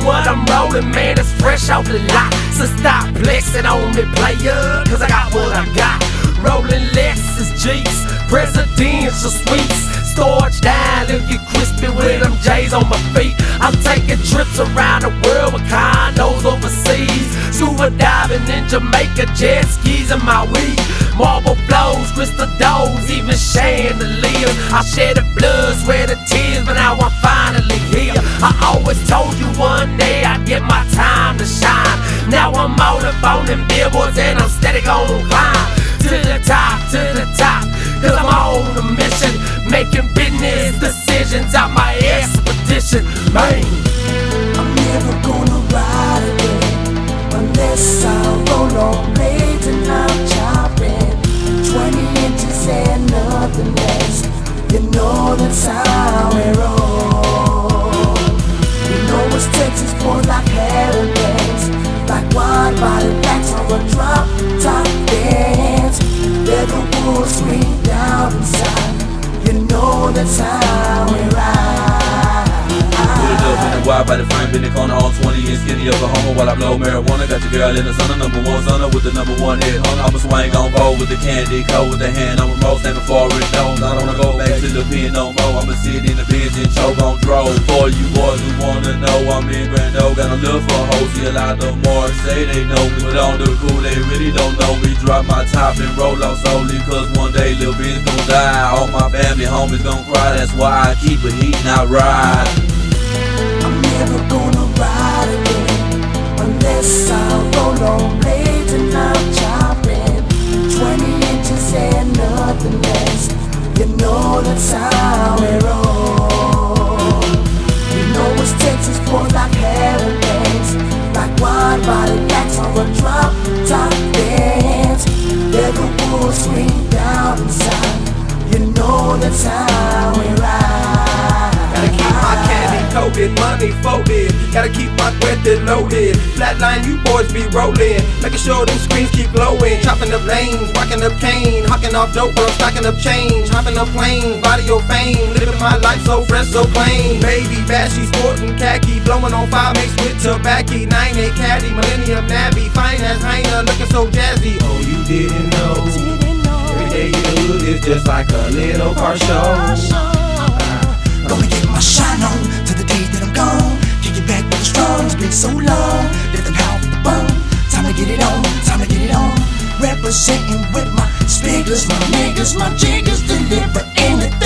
what I'm rolling, man, it's fresh off the lot. So stop flexing on me, player, cause I got what I got. Rolling Lexus Jeeps, presidential suites, storage down, if you crispy with them J's on my feet. I'm taking trips around the world with condos overseas, scuba diving in Jamaica, jet skis in my weed. Marble flows, crystal doors, even chandeliers. I shed the blood, sweat the tears, but now I'm finally here. I always told you one day I'd get my time to shine. Now I'm all up on them billboards and I'm steady gon' climb to the top, cause I'm on a mission, making business decisions out my expedition, man. I'm never gonna ride again unless I roll on blades and I'm chopping 20 inches and nothing less. You know that's how we roll. You know it's Texas boys like hurricanes, like wide body backs on a drop top dance. Leather wool swing down inside. You know that's how we ride. Put it up in the wide by the frame, in the corner, all 20 and skinny Oklahoma while I blow marijuana. Got your girl in the sun, number one sonner with the number one hit. I'ma swing on roll with the candy coat, with the hand on remote, standing for it. No, I don't wanna go back to the pen no more. I'ma sit in the bench and choke on drove. For you boys who wanna know, I'm in Brando, got a love for hoes. See a lot of more say they know me, but on the cool they really don't know me. Drop my top and roll out slowly, cause one day little bitch gon' die. All my family homies gon' cry, that's why I keep a heat and I ride. I'm never gonna ride again unless I roll on blades and I'm chopping 20 inches and nothing less. You know that's how we roll. You know it's Texas boys like hurricanes, like wide body backs on a drop top dance. Leather wool swing down inside. You know that's how we ride. Gotta keep my candy coated, money folded. Gotta keep my cuete loaded. Flatline, you boys be rolling, making sure them screens keep glowing. Chopping up lanes, rocking up cane, hawking off dope while I'm stacking up change. Hopping up planes, body of fame, living my life so fresh, so plain. Baby, bashy, sporting khaki, blowing on fire mixed with tobacco. 9-8 caddy, Millennium Navy, fine as Heiner, looking so jazzy. Oh, you didn't know? Every day you look is just like a little car show. Gonna get my shine on till the day that I'm gone. Kick it back with the strong, it's been so long. Let them howl for the bone. Time to get it on, time to get it on. Representing with my speakers, my niggas, my jiggers, deliver anything.